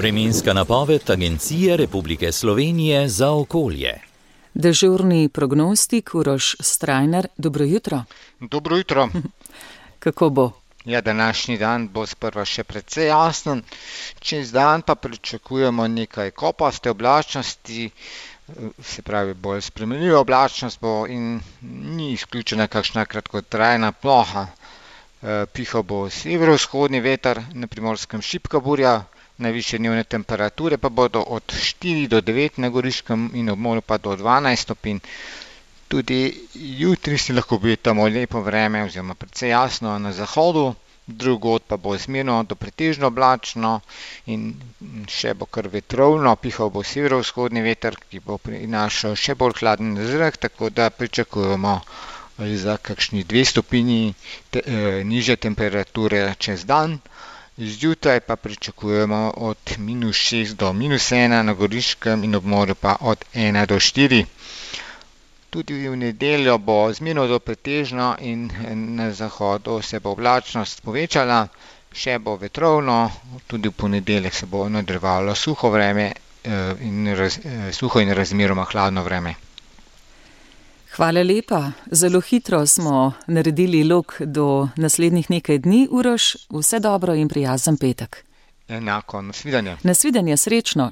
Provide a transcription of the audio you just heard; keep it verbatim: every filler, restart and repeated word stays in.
Vremenska napoved Agencije Republike Slovenije za okolje. Dežurni prognostik Uroš Strajnar, dobro jutro. Dobro jutro. Kako bo? Ja, današnji dan bo sprva še precej jasen, čez dan pa pričakujemo nekaj kopaste oblačnosti, se pravi bolj spremenljiva oblačnost bo in ni izključena kakšna kratkotrajna ploha. Pihal bo severovzhodni veter, na Primorskem šibka burja, najvišje dnevne temperature pa bodo od štiri do devet na Goriškem in ob morju pa do dvanajst stopinj. Tudi jutri si lahko obetamo lepo vreme oziroma precej jasno na zahodu, drugod pa bo zmerno do pretežno oblačno in še bo kar vetrovno, pihal bo severovzhodni veter, ki bo prinašal še bolj hladen zrak, tako da pričakujemo za kakšni dve stopinji te, eh, nižje temperature čez dan. Zjutraj pa pričakujemo od minus šest do minus ena na Goriškem in ob morju pa od ena do štiri. Tudi v nedeljo bo zmerno do pretežno in na zahodu se bo oblačnost povečala, še bo vetrovno, tudi v ponedeljek se bo nadaljevalo suho vreme in raz, suho in razmeroma hladno vreme. Hvala lepa. Zelo hitro smo naredili lok do naslednjih nekaj dni, Uroš. Vse dobro in prijazen petek. Enako, nasvidenje. Nasvidenje, srečno.